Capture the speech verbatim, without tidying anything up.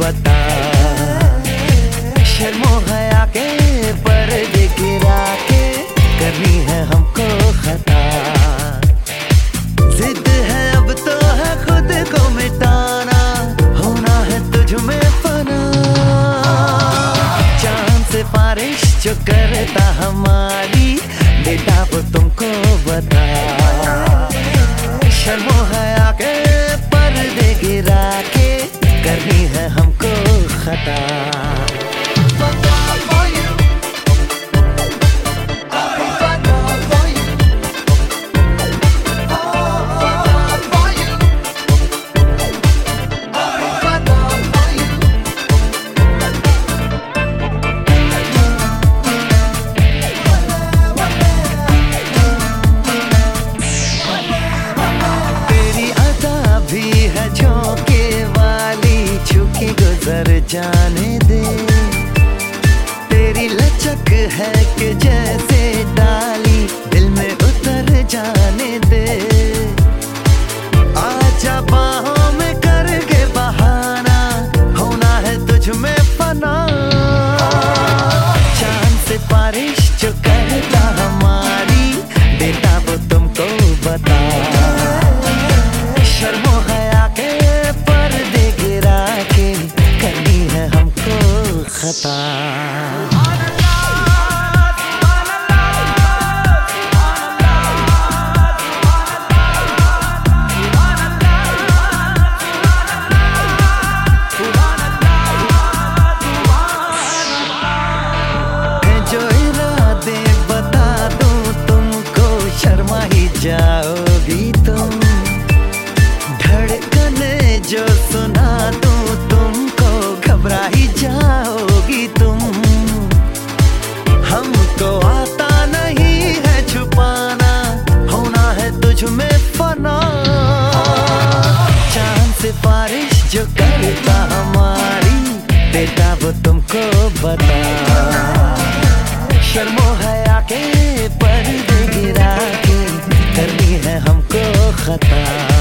बता। शर्मो हया के पर्दे गिरा के करनी है हमको खता। जिद है अब तो है खुद को मिटाना, होना है तुझ में फना। चांद से बारिश जो करता हमारी, बेटा वो तुमको बता। शर्मो हया के पर्दे गिरा के करनी है हमको खता। झोंके वाली छुके गुजर जाने दे। तेरी लचक है कि जैसे डाली दिल में उतर जाने दे। आजा बाहों में करके बहाना, होना है तुझ में फना। चांद से बारिश जो करता हमारी, बेटा वो तुमको बता। शर्मो हया के पर्दे गिरा के करनी है हमको खता। जो इरादे बता दूं तुमको, शर्मा ही जाओगी तुम। धड़कने जो सुना दूं तुमको, घबरा ही जाओगी तुम। हमको आता नहीं है छुपाना, होना है तुझ में फना। चांद से बारिश जो करता हमारी, बेटा वो तुमको बता। शर्मो हया के पर्दे गिरा के करनी है हमको खता।